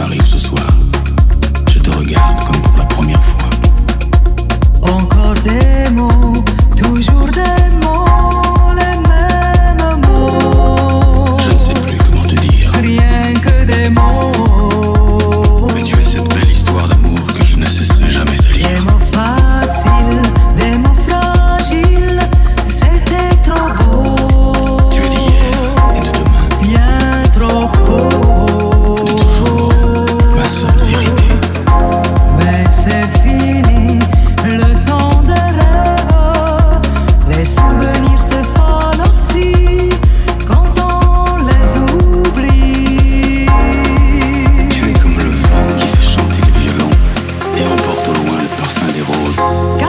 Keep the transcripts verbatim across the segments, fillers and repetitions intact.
m'arrive ce soir. Je te regarde comme pour la première fois. Encore des mots, toujours des mots, les mêmes mots. Je ne sais plus comment te dire. Rien que des mots. Mais tu es cette belle histoire d'amour que je ne cesserai jamais de lire. Des mots faciles, des mots fragiles, c'était trop beau. Tu es d'hier et de demain. Bien trop beau. De toujours, ma seule vérité. Mais c'est fini, le temps des rêves. Les souvenirs se fanent aussi quand on les oublie. Tu es comme le vent qui fait chanter le violon et emporte au loin le parfum des roses.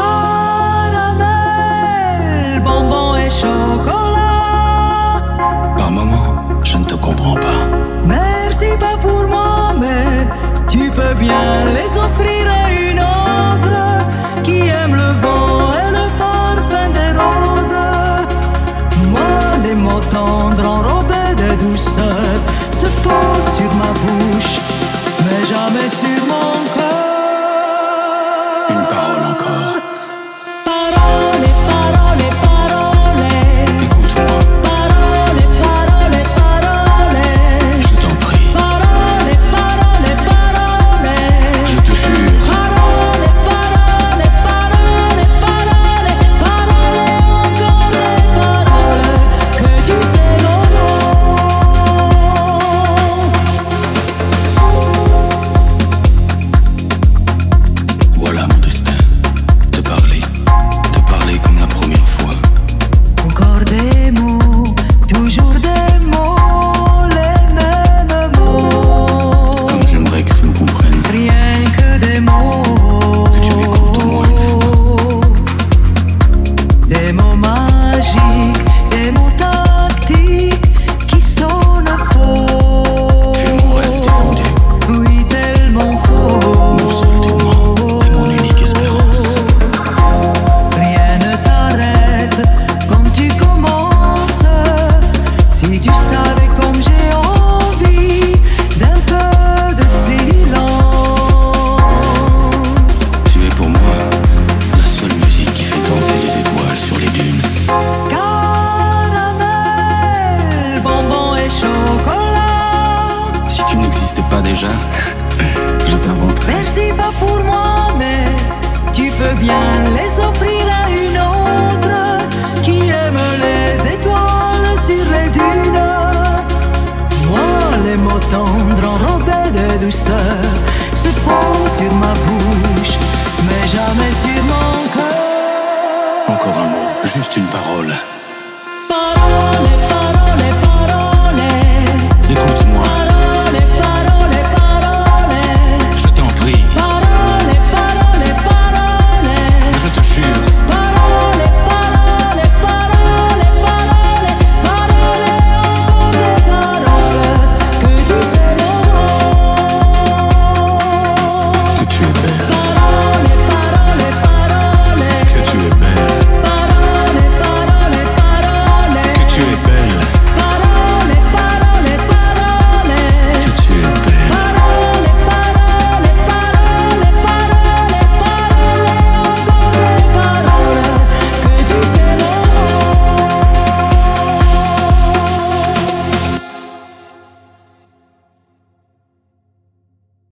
Caramel, bonbons et chocolat. Par moments, je ne te comprends pas. Merci pas pour moi, mais tu peux bien les offrir à une autre qui aime le vent et le parfum des roses. Moi, les mots tendres enrobés de douceur se posent sur ma bouche, mais jamais sur mon cœur. Une parole encore. Parole, parole, parole. Écoute-moi, Parole, parole, parole. je t'en prie. Parole, parole, parole. Je te jure. Parole, parole, parole, parole. Parole, encore des paroles que tu sais mon Voilà mon destin. Te parler, te parler comme la première fois. Encore des mots, toujours des mots, les mêmes mots. Comme j'aimerais que tu me comprennes. Rien que des mots. Que tu m'écoutes au moins une fois. Des mots magiques, des mots tactiques qui sonnent faux. Tu es mon rêve défendu, Oui, tellement faux. mon seul tourment et mon unique espérance. Rien ne t'arrête quand tu commences. Si tu savais comme j'ai envie d'un peu de silence. Tu es pour moi la seule musique qui fait danser les étoiles sur les dunes. Caramel, bonbons et chocolat. Si tu n'existais pas déjà, je t'inventerais. Merci pas pour moi, mais tu peux bien les offrir à une autre qui aime les étoiles sur les dunes. Moi, les mots tendres enrobés de douceur se posent sur ma bouche, mais jamais sur mon cœur. Encore un mot, juste une parole.